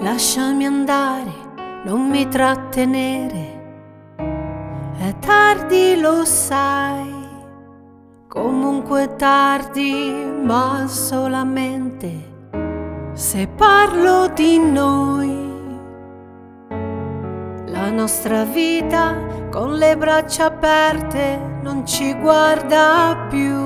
Lasciami andare, non mi trattenere, è tardi lo sai, comunque è tardi, ma solamente se parlo di noi. La nostra vita con le braccia aperte non ci guarda più.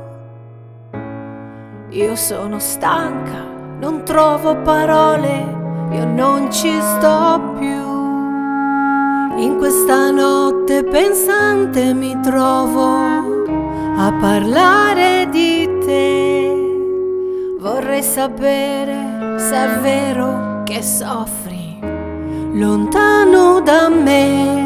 Io sono stanca, non trovo parole, io non ci sto più. In questa notte pensante mi trovo a parlare di te. Vorrei sapere se è vero che soffri lontano da me.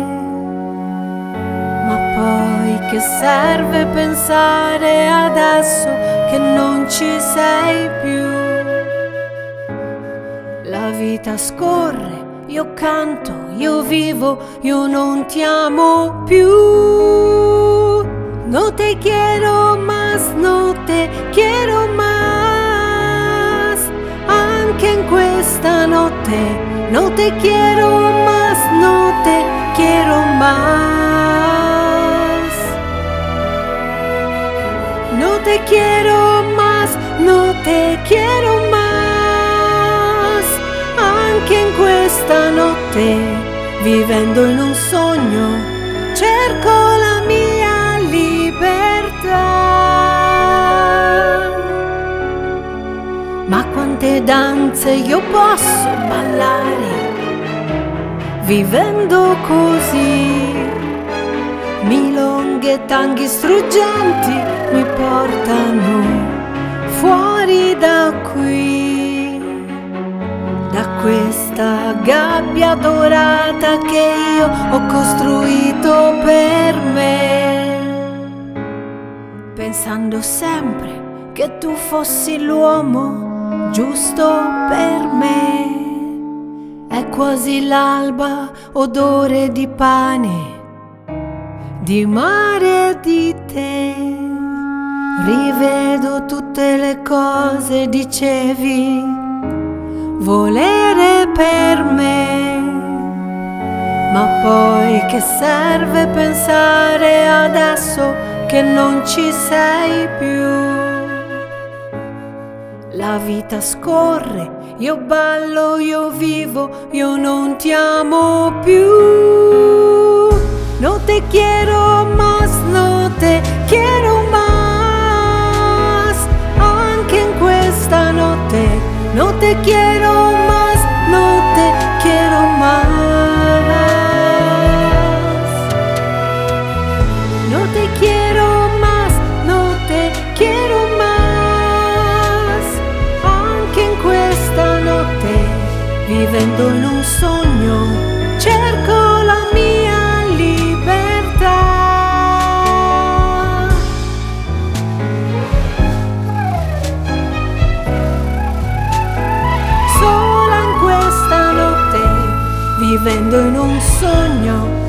Ma poi che serve pensare adesso che non ci sei più? La vita scorre, io canto, io vivo, io non ti amo più. No te quiero más, no te quiero más. Anche in questa notte, no te quiero más, no te quiero más. No te quiero más, no te quiero más. Anche in questa notte, vivendo in un sogno, cerco la mia libertà. Ma quante danze io posso ballare, vivendo così? Milonghe e tanghi struggenti mi portano fuori da qui, da questa gabbia dorata che io ho costruito per me, pensando sempre che tu fossi l'uomo giusto per me. È quasi l'alba, odore di pane, di mare e di te. Rivedo tutte le cose, dicevi, volere per me. Ma poi che serve pensare adesso che non ci sei più? La vita scorre, io ballo, io vivo, io non ti amo più. No te quiero más, no te quiero más. Anche in questa notte, no te quiero más, no te quiero más. No te quiero más, no te quiero más. Anche in questa notte, vivendo in un sogno, cerco la mia libertà. Sola in questa notte, vivendo in un sogno,